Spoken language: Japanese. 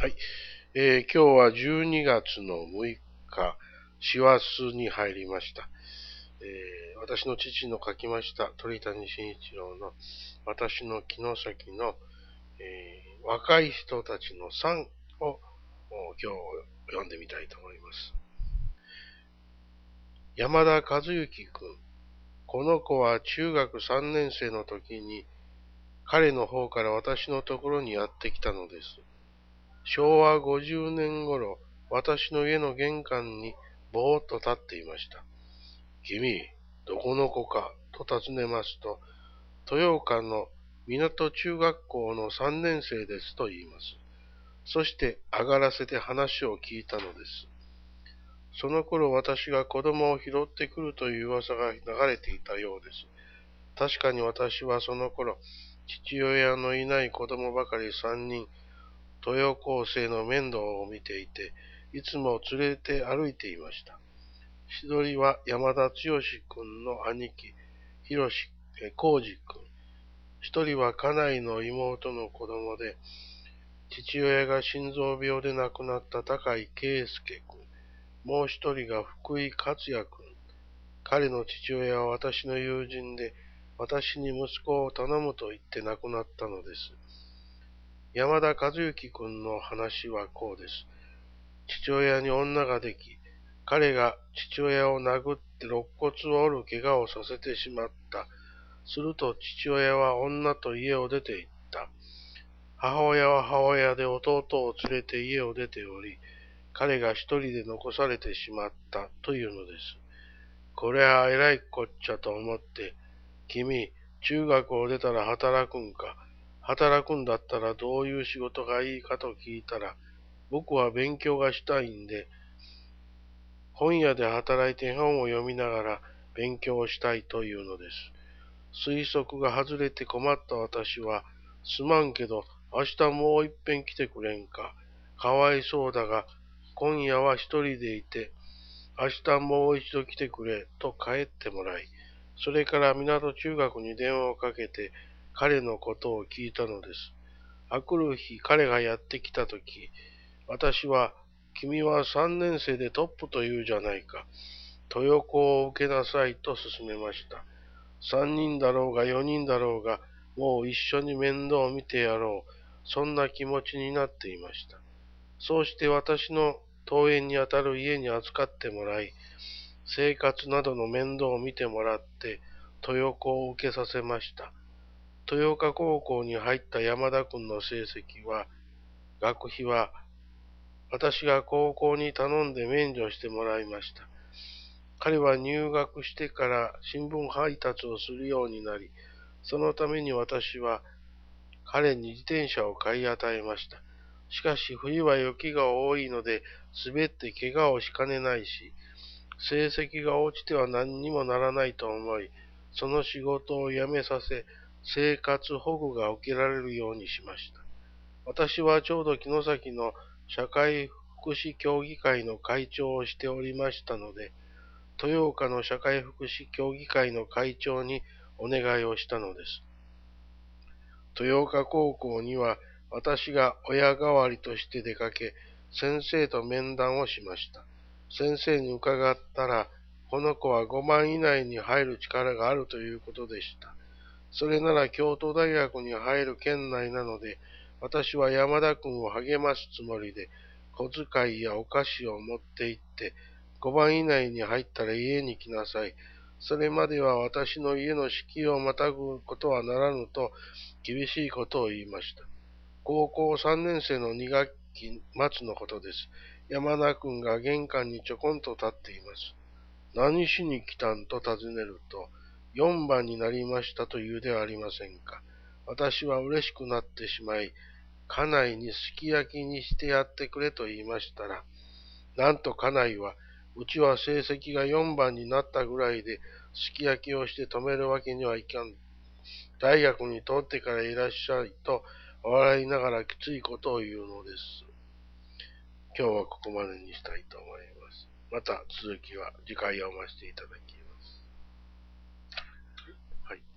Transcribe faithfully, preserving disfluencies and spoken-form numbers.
はい、えー今日はじゅうにがつのむいか、師走に入りました。えー私の父の書きました鳥谷慎一郎の私の城崎の、えー若い人たちのさんを今日読んでみたいと思います。山田和幸くん。この子は中学さんねん生の時に彼の方から私のところにやってきたのです。しょうわごじゅうねん頃、私の家の玄関にぼーっと立っていました。君、どこの子かと尋ねますと、豊岡の港中学校のさんねん生ですと言います。そして上がらせて話を聞いたのです。その頃私が子供を拾ってくるという噂が流れていたようです。確かに私はその頃、父親のいない子供ばかりさんにん、豊高生の面倒を見ていて、いつも連れて歩いていました。一人は山田剛君の兄貴、広浩二君。一人は家内の妹の子供で、父親が心臓病で亡くなった高井圭介君。もう一人が福井克也君。彼の父親は私の友人で、私に息子を頼むと言って亡くなったのです。山田和幸君の話はこうです。父親に女ができ、彼が父親を殴って肋骨を折る怪我をさせてしまった。すると父親は女と家を出て行った。母親は母親で弟を連れて家を出ており、彼が一人で残されてしまったというのです。これはえらいこっちゃと思って、君、中学を出たら働くんか。働くんだったらどういう仕事がいいかと聞いたら、僕は勉強がしたいんで、本屋で働いて本を読みながら勉強をしたいというのです。推測が外れて困った私は、すまんけど、明日もう一遍来てくれんか。かわいそうだが、今夜は一人でいて、明日もう一度来てくれ、と帰ってもらい、それから港中学に電話をかけて、彼のことを聞いたのです。あくる日、彼がやってきたとき、私は、君は三年生でトップというじゃないか。豊子を受けなさいと勧めました。三人だろうが四人だろうが、もう一緒に面倒を見てやろう。そんな気持ちになっていました。そうして私の登園にあたる家に預かってもらい、生活などの面倒を見てもらって、豊子を受けさせました。豊岡高校に入った山田君の成績は、学費は私が高校に頼んで免除してもらいました。彼は入学してから新聞配達をするようになり、そのために私は彼に自転車を買い与えました。しかし冬は雪が多いので滑って怪我をしかねないし、成績が落ちては何にもならないと思い、その仕事を辞めさせ、生活保護が受けられるようにしました。私はちょうど城崎の社会福祉協議会の会長をしておりましたので、豊岡の社会福祉協議会の会長にお願いをしたのです。豊岡高校には私が親代わりとして出かけ、先生と面談をしました。先生に伺ったら、この子はごばん以内に入る力があるということでした。それなら京都大学に入る県内なので、私は山田君を励ますつもりで、小遣いやお菓子を持って行って、ごばん以内に入ったら家に来なさい。それまでは私の家の敷居をまたぐことはならぬと厳しいことを言いました。高校さんねん生のに学期末のことです。山田君が玄関にちょこんと立っています。何しに来たんと尋ねると、よんばんになりましたと言うではありませんか。私は嬉しくなってしまい、家内にすき焼きにしてやってくれと言いましたら、なんと家内は、うちは成績がよんばんになったぐらいで、すき焼きをして止めるわけにはいかん。大学に通ってからいらっしゃいと、笑いながらきついことを言うのです。今日はここまでにしたいと思います。また続きは次回読ませていただきます。はい。